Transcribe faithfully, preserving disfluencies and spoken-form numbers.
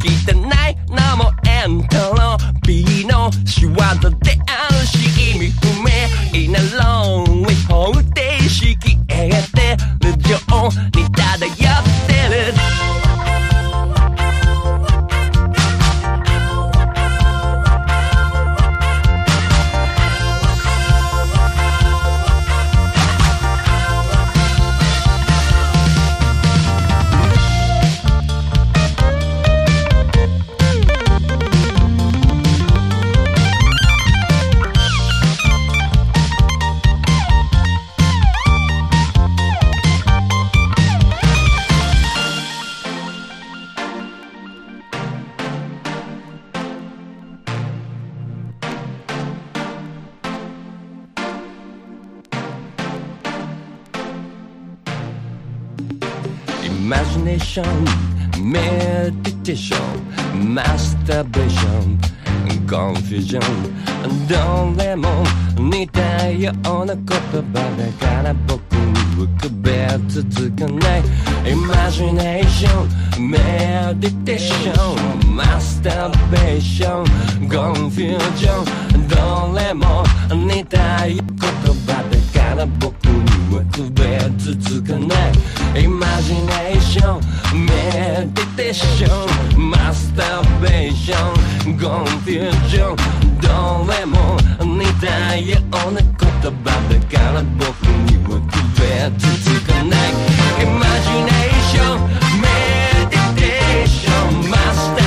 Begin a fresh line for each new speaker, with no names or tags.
汚いのもエントロピーの仕業であるし意味不明な論理方程式描いてる情に漂ってるイマジネーション、メディテーション、マスターベーション、コンフュージョン、どれも似たような言葉だから僕には区別つかない。イマジネーション、メディテーション、マスターベーション、コンフュージョン、どれも似たような言葉だから僕には区別つかない。イマジネーション、メディテーション、マスターベーション、コンフュージョン、どれも似たような言葉だから僕